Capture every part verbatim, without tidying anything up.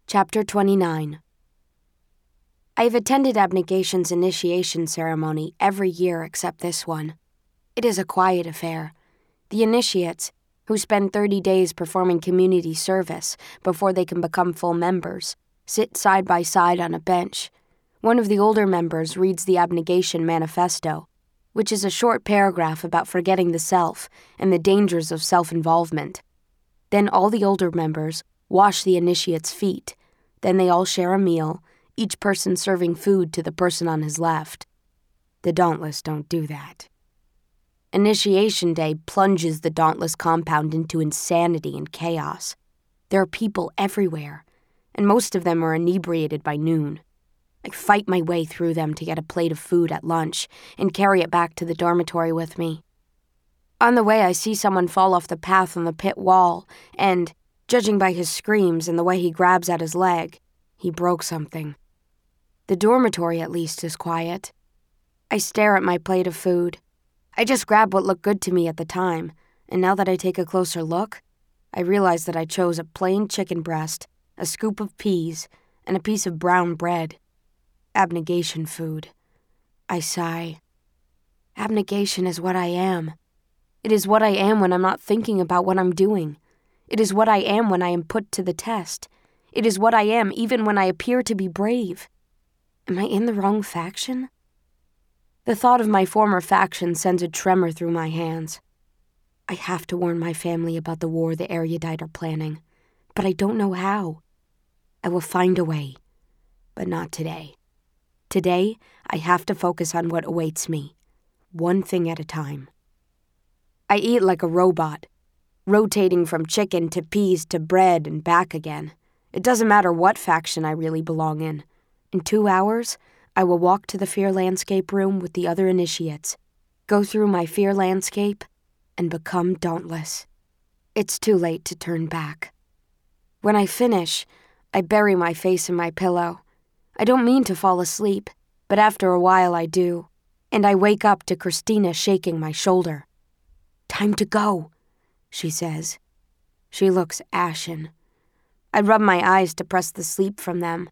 Chapter twenty-nine. I have attended Abnegation's initiation ceremony every year except this one. It is a quiet affair. The initiates, who spend thirty days performing community service before they can become full members, sit side by side on a bench. One of the older members reads the Abnegation Manifesto, which is a short paragraph about forgetting the self and the dangers of self-involvement. Then all the older members wash the initiate's feet. Then they all share a meal, each person serving food to the person on his left. The Dauntless don't do that. Initiation Day plunges the Dauntless compound into insanity and chaos. There are people everywhere, and most of them are inebriated by noon. I fight my way through them to get a plate of food at lunch and carry it back to the dormitory with me. On the way, I see someone fall off the path on the pit wall, and, judging by his screams and the way he grabs at his leg, he broke something. The dormitory, at least, is quiet. I stare at my plate of food. I just grabbed what looked good to me at the time, and now that I take a closer look, I realize that I chose a plain chicken breast, a scoop of peas, and a piece of brown bread. Abnegation food. I sigh. Abnegation is what I am. It is what I am when I'm not thinking about what I'm doing. It is what I am when I am put to the test. It is what I am even when I appear to be brave. Am I in the wrong faction? The thought of my former faction sends a tremor through my hands. I have to warn my family about the war the Erudite are planning, but I don't know how. I will find a way, but not today. Today, I have to focus on what awaits me, one thing at a time. I eat like a robot, rotating from chicken to peas to bread and back again. It doesn't matter what faction I really belong in. In two hours, I will walk to the Fear Landscape room with the other initiates, go through my Fear Landscape, and become Dauntless. It's too late to turn back. When I finish, I bury my face in my pillow. I don't mean to fall asleep, but after a while I do, and I wake up to Christina shaking my shoulder. "Time to go," she says. She looks ashen. I rub my eyes to press the sleep from them.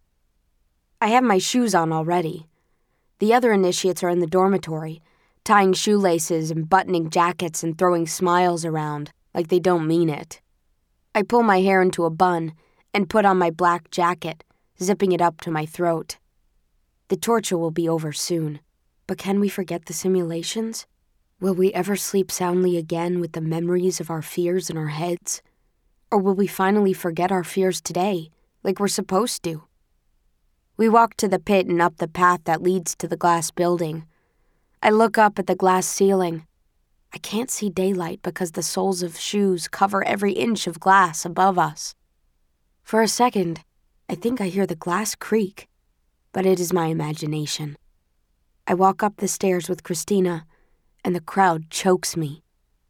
I have my shoes on already. The other initiates are in the dormitory, tying shoelaces and buttoning jackets and throwing smiles around like they don't mean it. I pull my hair into a bun and put on my black jacket, zipping it up to my throat. The torture will be over soon, but can we forget the simulations? Will we ever sleep soundly again with the memories of our fears in our heads? Or will we finally forget our fears today, like we're supposed to? We walk to the pit and up the path that leads to the glass building. I look up at the glass ceiling. I can't see daylight because the soles of shoes cover every inch of glass above us. For a second, I think I hear the glass creak, but it is my imagination. I walk up the stairs with Christina, and the crowd chokes me.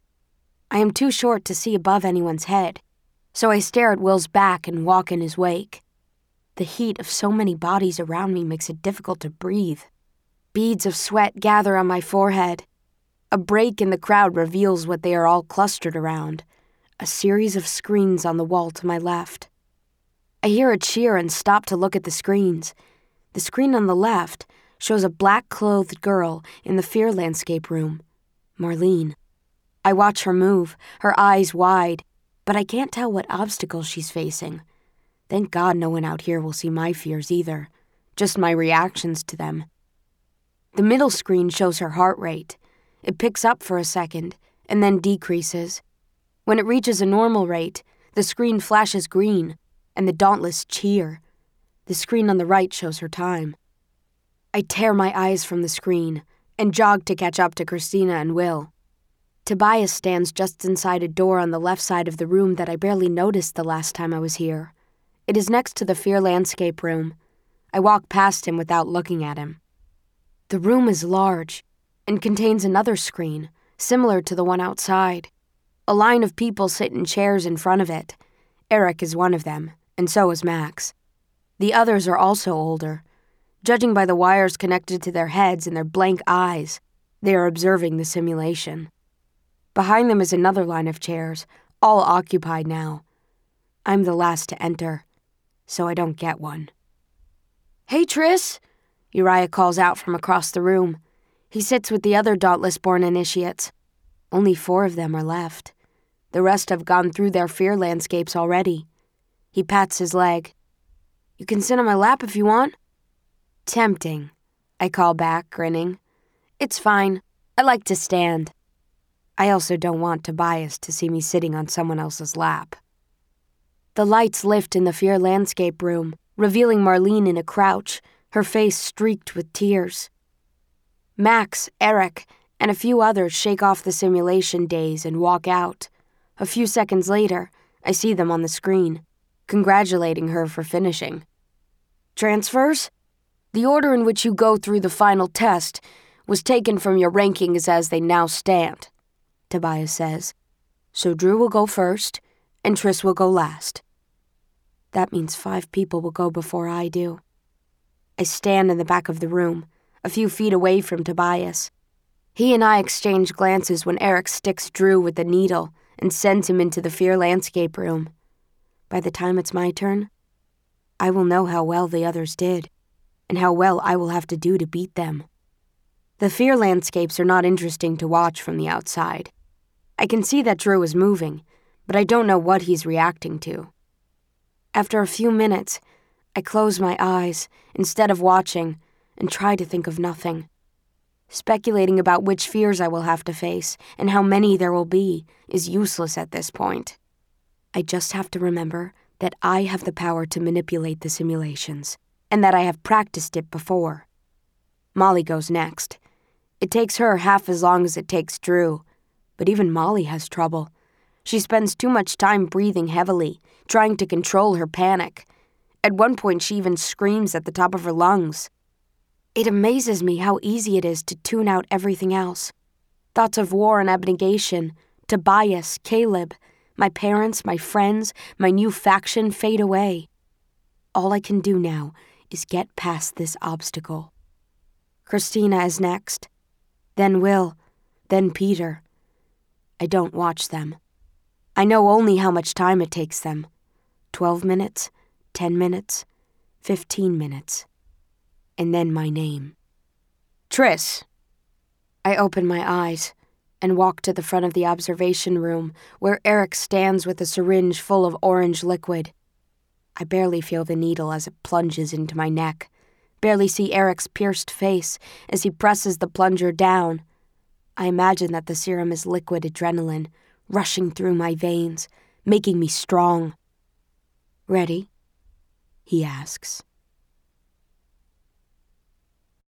I am too short to see above anyone's head, so I stare at Will's back and walk in his wake. The heat of so many bodies around me makes it difficult to breathe. Beads of sweat gather on my forehead. A break in the crowd reveals what they are all clustered around, a series of screens on the wall to my left. I hear a cheer and stop to look at the screens. The screen on the left shows a black-clothed girl in the Fear Landscape room, Marlene. I watch her move, her eyes wide, but I can't tell what obstacles she's facing. Thank God no one out here will see my fears either, just my reactions to them. The middle screen shows her heart rate. It picks up for a second, and then decreases. When it reaches a normal rate, the screen flashes green, and the Dauntless cheer. The screen on the right shows her time. I tear my eyes from the screen and jog to catch up to Christina and Will. Tobias stands just inside a door on the left side of the room that I barely noticed the last time I was here. It is next to the Fear Landscape room. I walk past him without looking at him. The room is large and contains another screen, similar to the one outside. A line of people sit in chairs in front of it. Eric is one of them, and so is Max. The others are also older. Judging by the wires connected to their heads and their blank eyes, they are observing the simulation. Behind them is another line of chairs, all occupied now. I'm the last to enter. so I don't get one. "Hey, Triss!" Uriah calls out from across the room. He sits with the other Dauntless-born initiates. Only four of them are left. The rest have gone through their fear landscapes already. He pats his leg. "You can sit on my lap if you want." "Tempting," I call back, grinning. "It's fine. I like to stand." I also don't want Tobias to see me sitting on someone else's lap. The lights lift in the fear landscape room, revealing Marlene in a crouch, her face streaked with tears. Max, Eric, and a few others shake off the simulation daze and walk out. A few seconds later, I see them on the screen, congratulating her for finishing. "Transfers? The order in which you go through the final test was taken from your rankings as they now stand," Tobias says. "So Drew will go first, and Triss will go last." That means five people will go before I do. I stand in the back of the room, a few feet away from Tobias. He and I exchange glances when Eric sticks Drew with the needle and sends him into the fear landscape room. By the time it's my turn, I will know how well the others did, and how well I will have to do to beat them. The fear landscapes are not interesting to watch from the outside. I can see that Drew is moving, but I don't know what he's reacting to. After a few minutes, I close my eyes instead of watching and try to think of nothing. Speculating about which fears I will have to face and how many there will be is useless at this point. I just have to remember that I have the power to manipulate the simulations, and that I have practiced it before. Molly goes next. It takes her half as long as it takes Drew, but even Molly has trouble. She spends too much time breathing heavily, trying to control her panic. At one point, she even screams at the top of her lungs. It amazes me how easy it is to tune out everything else. Thoughts of war and abnegation, Tobias, Caleb, my parents, my friends, my new faction fade away. All I can do now is get past this obstacle. Christina is next, then Will, then Peter. I don't watch them. I know only how much time it takes them. Twelve minutes, ten minutes, fifteen minutes. And then my name. "Triss." I open my eyes and walk to the front of the observation room where Eric stands with a syringe full of orange liquid. I barely feel the needle as it plunges into my neck, barely see Eric's pierced face as he presses the plunger down. I imagine that the serum is liquid adrenaline, rushing through my veins, making me strong. "Ready?" he asks.